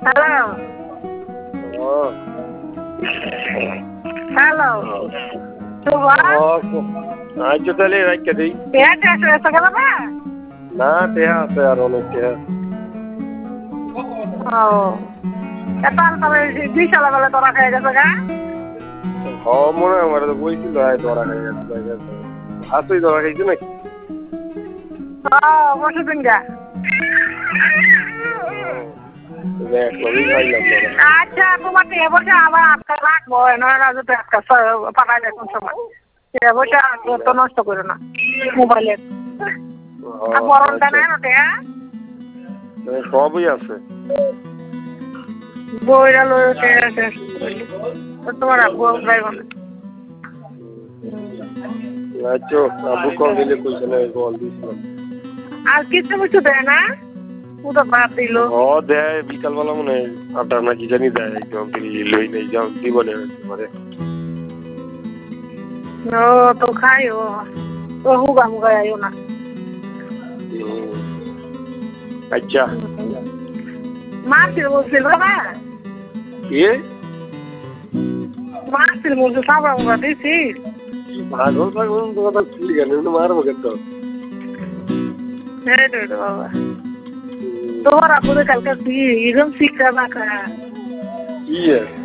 hello hello আচ্ছা তাহলে রাখতে দিই গেল না টেহা আছে আর অনেক টেহা ও তাহলে তবে 2 সালে বেলা তোরা খেয়ে গেছে গা মনে হয় আমার তো বইছিল ধরা খাই গেছে আসই ধরা খাইছে নাকি বসে দিন গা আচ্ছা তোমাকে এবছর আবার আটকা রাখবো পাঠাই দেয় কোন সময় এবছর তো নষ্ট করো না মোবাইলের গরমটা নাই না সবই আছে বইরা লইতে আছে তোমার আব্বু যাইব না আচ্ছা আব্বু কল দিলে কইছে না কল দিছিলাম আর কিছু দেয় না পুরো বাদ দিল দেয় বিকালবেলা মনে হয় আটা নাকি জানি দেয় একদম লই নেই যাও জীবনে মানে ও তো খাইও তো হুগা মুগা আইও না আচ্ছা মাছিল বলছিল না কি মাছিল বলছিল সাবা মুগা দিছি পাগল পাগল তো কথা কি গানে মারবো কিন্তু হ্যাঁ রে বাবা তোমার আপুরে কালকে কি এরকম শিক্ষা না কি